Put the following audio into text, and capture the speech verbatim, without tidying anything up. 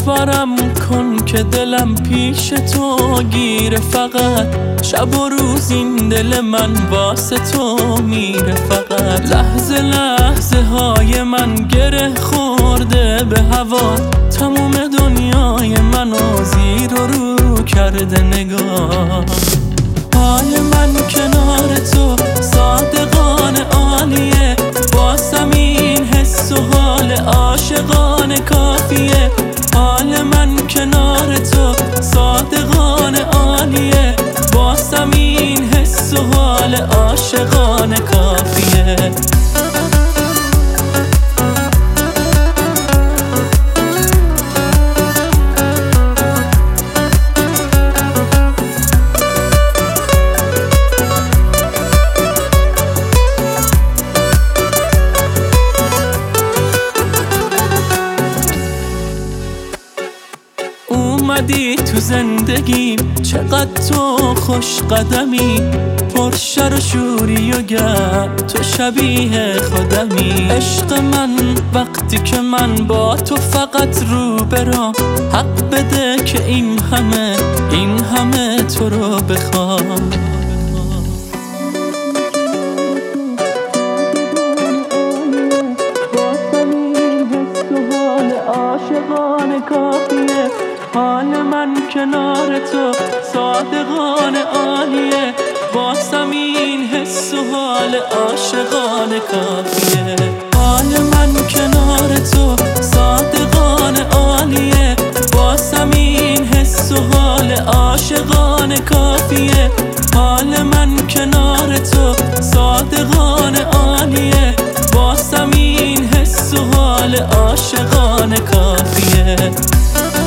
باورم کن که دلم پیش تو گیره، فقط شب و روز این دل من واسه تو میره. فقط لحظه لحظه های من گره خورده به هوا، تموم دنیای منو زیر و رو کرده نگاه. حال من کنار تو صادقانه عالیه، واسم این حس و حال عاشقانه کافیه. حال من کنار تو صادقانه عالیه، واسم این حس و حال عاشقانه کافیه. اومدی تو زندگیم، چقدر تو خوش قدمی، پر شر و شوری و گرد، تو شبیه خودمی. عشق من وقتی که من با تو فقط رو برام، حق بده که این همه این همه تو رو بخوام. عاشقانه کافیه، حال من کنار تو صادقانه عالیه، واسم این حس و حال عاشقانه کافیه. حال من کنار تو صادقانه عالیه، واسم این حس و حال عاشقانه کافیه. حال من کنار تو صادقانه عالیه، واسم این حس و حال عاشقانه کافیه.